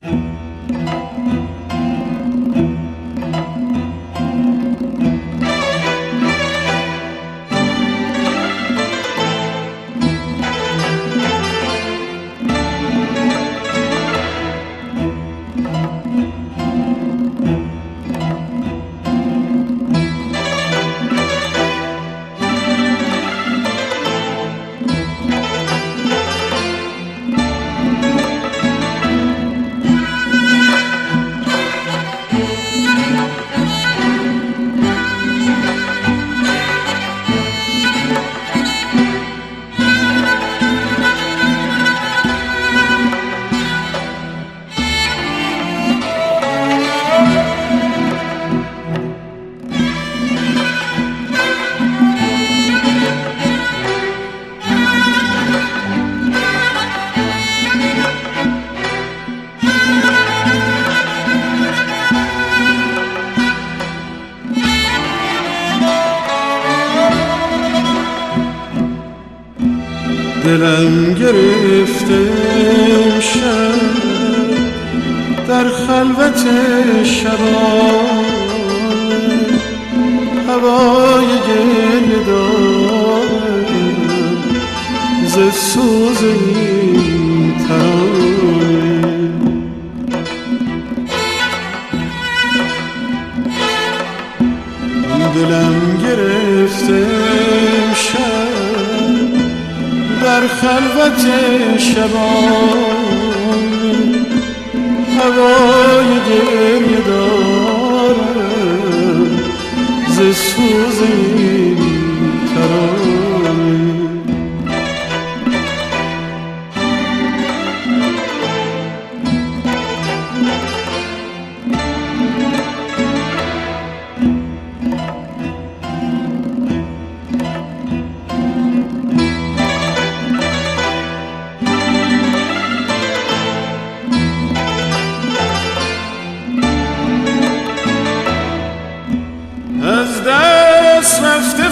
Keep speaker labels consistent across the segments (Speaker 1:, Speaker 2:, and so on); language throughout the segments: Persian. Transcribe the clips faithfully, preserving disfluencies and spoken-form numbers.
Speaker 1: دلم گرفته شب در خلوت شبان، هوای گریه دارم ز سوز این ترانه. دلم گرفته شب در خلوت شبان، هوای گریه دارم ز سوز این ترانه. از دست رفته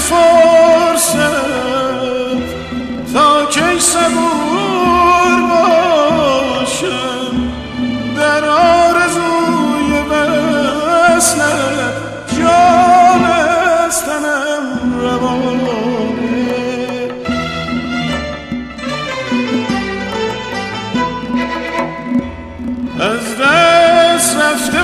Speaker 1: فرصت تا کی صبور باشم، در آرزوی وصلت جان از تنم روانه. از دست رفته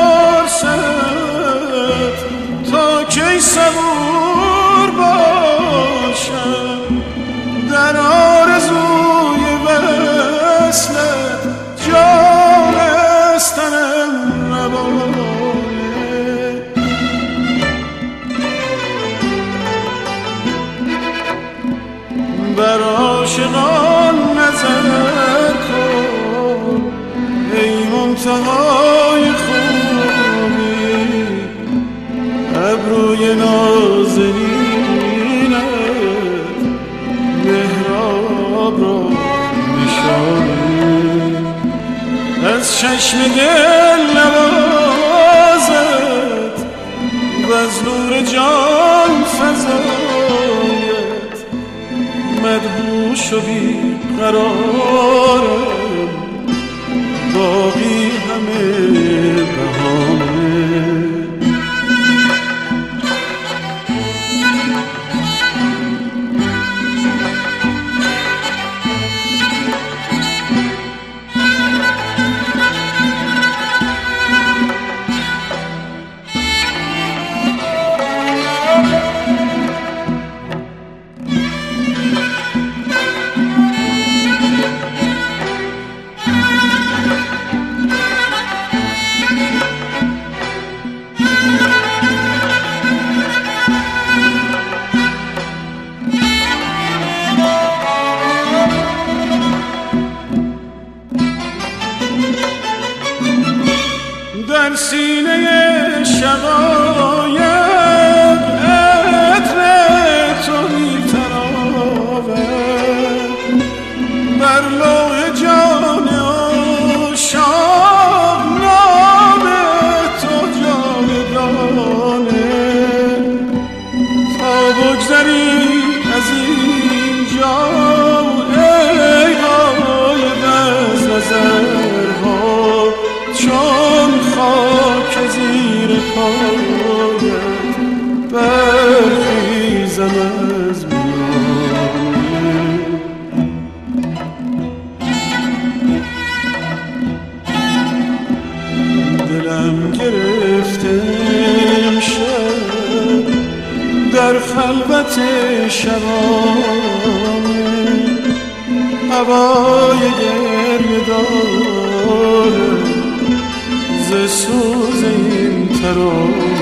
Speaker 1: فرصت تا کی صبور باشم، در آرزوی وصلت جان از تنم روانه. بر عاشقان نظر کن ای منتهای خوبی، ابروی نازنینت محراب را نشانه. از چشم دل نوازت و از نور جان فزایت مدهوش و بیقرارم، باقی همه بهانه. در سینه شقایق عطر تو می‌تراود، بر لوح جان عاشق نام تو جاودانه. تا بگذری از اینجا ای غایب از نظرها، خلوت شبانه هوای گریه داره ز سوز این ترانه